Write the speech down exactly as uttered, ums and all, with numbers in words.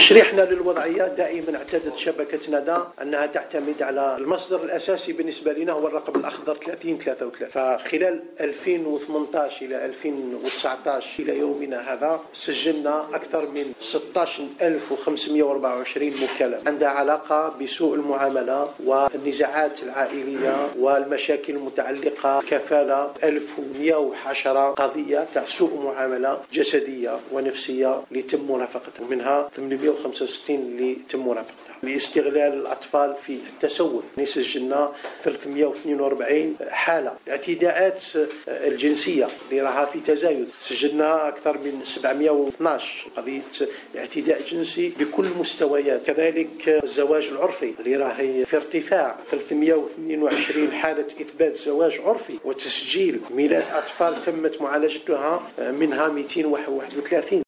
تشريحنا للوضعية دائما اعتادت شبكة ندى أنها تعتمد على المصدر الأساسي بالنسبة لنا هو الرقم الأخضر ثلاثين ثلاثة وثلاثين. فخلال ألفين وثمانية عشر إلى ألفين وتسعة عشر إلى يومنا هذا سجلنا أكثر من ستة عشر ألف وخمسمائة وأربعة وعشرين مكالمة عندها علاقة بسوء المعاملة والنزاعات العائلية والمشاكل المتعلقة كفالة. ألف ومئة وعشرة قضية تاع سوء معاملة جسدية ونفسية اللي تم مرافقتها، منها ثمانمائة وخمسة وستين اللي تم مرافقتها. لاستغلال الأطفال في التسول سجلنا ثلاثمائة واثنين وأربعين حالة. الاعتداءات الجنسية اللي راها في تزايد سجلنا أكثر من سبعمائة واثني عشر قضية اعتداء جنسي بكل مستويات. كذلك الزواج العرفي اللي راهي في ارتفاع، ثلاثمائة واثنين وعشرين حالة إثبات زواج عرفي وتسجيل ميلاد أطفال تمت معالجتها، منها مئتين وواحد وثلاثين.